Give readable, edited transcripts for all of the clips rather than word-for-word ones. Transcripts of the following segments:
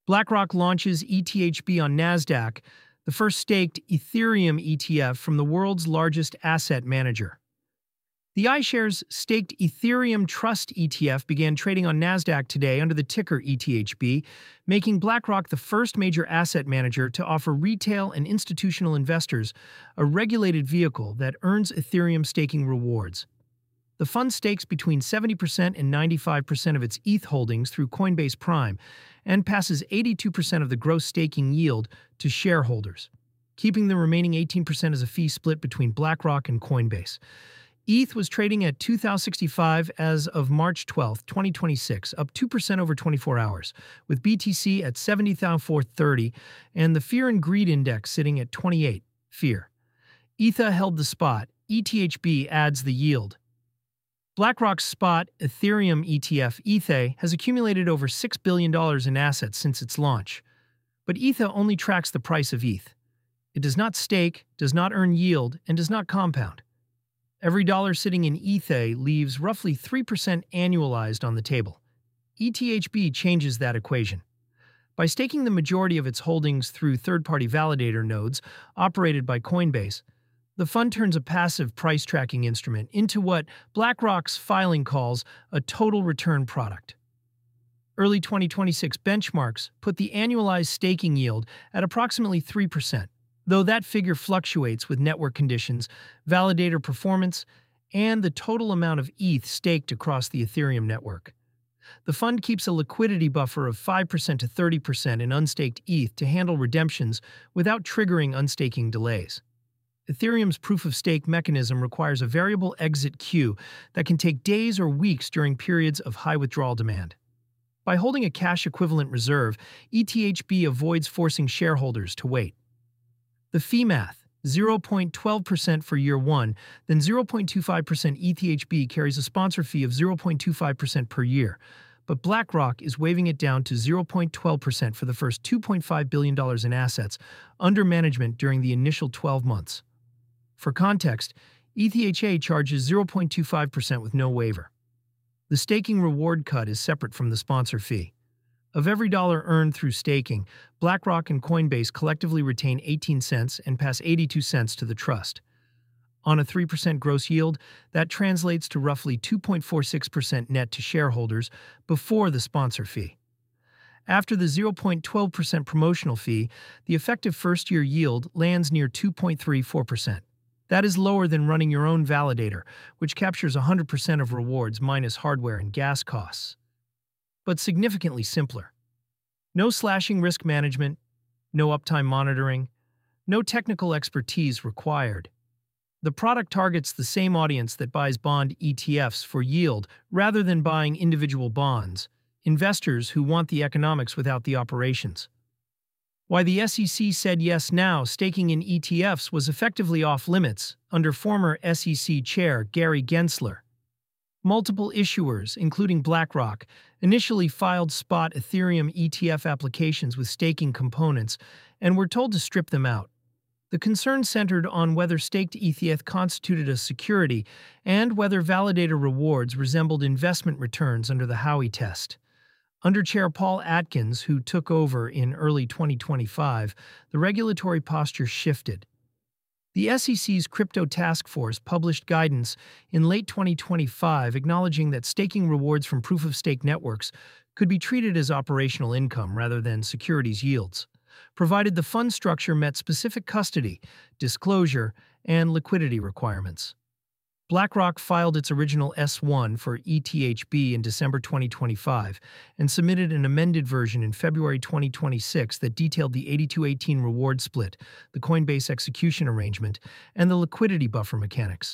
BlackRock launches ETHB on Nasdaq, the first staked Ethereum ETF from the world's largest asset manager. The iShares staked Ethereum Trust ETF began trading on Nasdaq today under the ticker ETHB, making BlackRock the first major asset manager to offer retail and institutional investors a regulated vehicle that earns Ethereum staking rewards. The fund stakes between 70% and 95% of its ETH holdings through Coinbase Prime and passes 82% of the gross staking yield to shareholders, keeping the remaining 18% as a fee split between BlackRock and Coinbase. ETH was trading at $2,065 as of March 12, 2026, up 2% over 24 hours, with BTC at $70,430 and the Fear and Greed Index sitting at 28, Fear. ETHA held the spot, ETHB adds the yield. BlackRock's spot Ethereum ETF, ETHA, has accumulated over $6 billion in assets since its launch. But ETHA only tracks the price of ETH. It does not stake, does not earn yield, and does not compound. Every dollar sitting in ETHA leaves roughly 3% annualized on the table. ETHB changes that equation. By staking the majority of its holdings through third-party validator nodes operated by Coinbase, the fund turns a passive price-tracking instrument into what BlackRock's filing calls a total return product. Early 2026 benchmarks put the annualized staking yield at approximately 3%. Though that figure fluctuates with network conditions, validator performance, and the total amount of ETH staked across the Ethereum network. The fund keeps a liquidity buffer of 5% to 30% in unstaked ETH to handle redemptions without triggering unstaking delays. Ethereum's proof-of-stake mechanism requires a variable exit queue that can take days or weeks during periods of high withdrawal demand. By holding a cash-equivalent reserve, ETHB avoids forcing shareholders to wait. The fee math, 0.12% for year 1, then 0.25%. ETHB carries a sponsor fee of 0.25% per year, but BlackRock is waving it down to 0.12% for the first $2.5 billion in assets under management during the initial 12 months. For context, ETHA charges 0.25% with no waiver. The staking reward cut is separate from the sponsor fee. Of every dollar earned through staking, BlackRock and Coinbase collectively retain 18 cents and pass 82 cents to the trust. On a 3% gross yield, that translates to roughly 2.46% net to shareholders before the sponsor fee. After the 0.12% promotional fee, the effective first-year yield lands near 2.34%. That is lower than running your own validator, which captures 100% of rewards minus hardware and gas costs. But significantly simpler. No slashing risk management, no uptime monitoring, no technical expertise required. The product targets the same audience that buys bond ETFs for yield rather than buying individual bonds, investors who want the economics without the operations. Why the SEC said yes now, staking in ETFs was effectively off limits under former SEC Chair Gary Gensler. Multiple issuers, including BlackRock, initially filed spot Ethereum ETF applications with staking components and were told to strip them out. The concern centered on whether staked ETH constituted a security and whether validator rewards resembled investment returns under the Howey test. Under Chair Paul Atkins, who took over in early 2025, the regulatory posture shifted. The SEC's Crypto Task Force published guidance in late 2025 acknowledging that staking rewards from proof-of-stake networks could be treated as operational income rather than securities yields, provided the fund structure met specific custody, disclosure, and liquidity requirements. BlackRock filed its original S-1 for ETHB in December 2025 and submitted an amended version in February 2026 that detailed the 82-18 reward split, the Coinbase execution arrangement, and the liquidity buffer mechanics.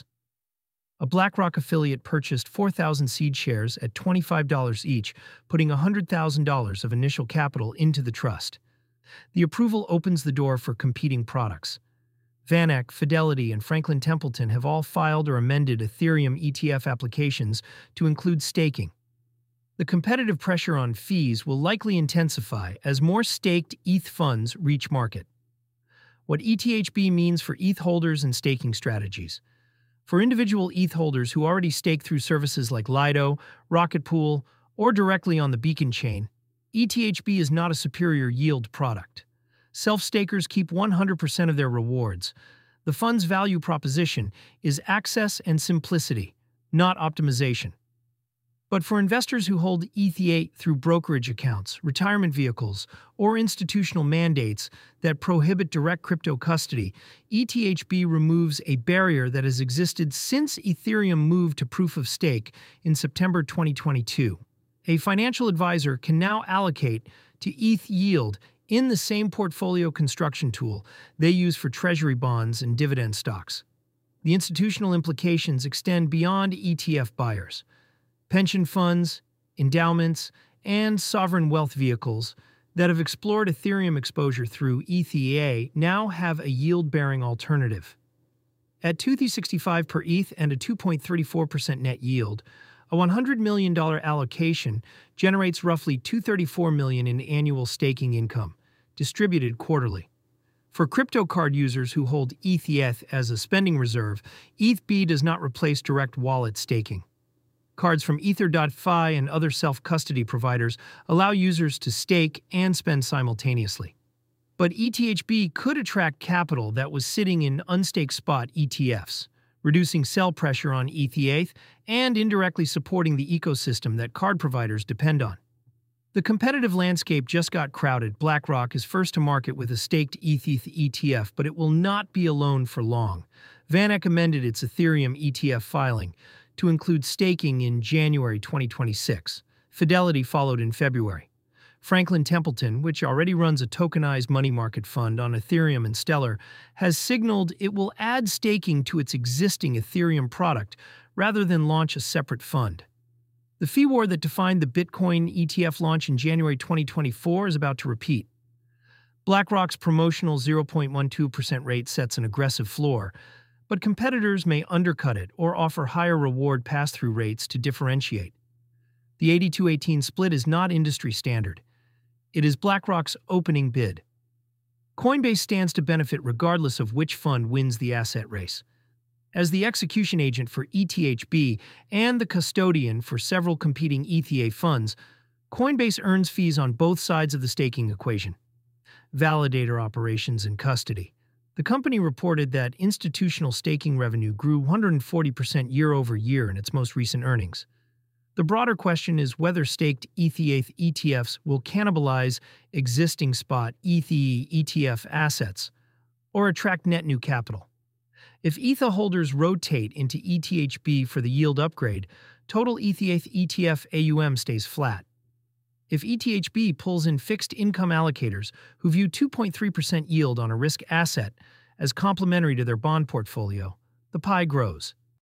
A BlackRock affiliate purchased 4,000 seed shares at $25 each, putting $100,000 of initial capital into the trust. The approval opens the door for competing products. VanEck, Fidelity, and Franklin Templeton have all filed or amended Ethereum ETF applications to include staking. The competitive pressure on fees will likely intensify as more staked ETH funds reach market. What ETHB means for ETH holders and staking strategies. For individual ETH holders who already stake through services like Lido, Rocket Pool, or directly on the Beacon chain, ETHB is not a superior yield product. Self-stakers keep 100% of their rewards. The fund's value proposition is access and simplicity, not optimization. But for investors who hold ETH8 through brokerage accounts, retirement vehicles, or institutional mandates that prohibit direct crypto custody, ETHB removes a barrier that has existed since Ethereum moved to proof of stake in September 2022. A financial advisor can now allocate to ETH yield in the same portfolio construction tool they use for treasury bonds and dividend stocks. The institutional implications extend beyond ETF buyers. Pension funds, endowments, and sovereign wealth vehicles that have explored Ethereum exposure through ETH now have a yield-bearing alternative. At $2.65 per ETH and a 2.34% net yield, a $100 million allocation generates roughly $234 million in annual staking income, distributed quarterly. For crypto card users who hold ETH as a spending reserve, ETHB does not replace direct wallet staking. Cards from Ether.fi and other self-custody providers allow users to stake and spend simultaneously. But ETHB could attract capital that was sitting in unstaked spot ETFs, reducing sell pressure on ETH and indirectly supporting the ecosystem that card providers depend on. The competitive landscape just got crowded. BlackRock is first to market with a staked ETH ETF, but it will not be alone for long. VanEck amended its Ethereum ETF filing to include staking in January 2026. Fidelity followed in February. Franklin Templeton, which already runs a tokenized money market fund on Ethereum and Stellar, has signaled it will add staking to its existing Ethereum product rather than launch a separate fund. The fee war that defined the Bitcoin ETF launch in January 2024 is about to repeat. BlackRock's promotional 0.12% rate sets an aggressive floor, but competitors may undercut it or offer higher reward pass-through rates to differentiate. The 82-18 split is not industry standard. It is BlackRock's opening bid. Coinbase stands to benefit regardless of which fund wins the asset race. As the execution agent for ETHB and the custodian for several competing ETH funds, Coinbase earns fees on both sides of the staking equation. Validator operations and custody. The company reported that institutional staking revenue grew 140% year-over-year in its most recent earnings. The broader question is whether staked ETH ETFs will cannibalize existing spot ETH ETF assets or attract net new capital. If ETH holders rotate into ETHB for the yield upgrade, total ETH ETF AUM stays flat. If ETHB pulls in fixed income allocators who view 2.3% yield on a risk asset as complementary to their bond portfolio, the pie grows.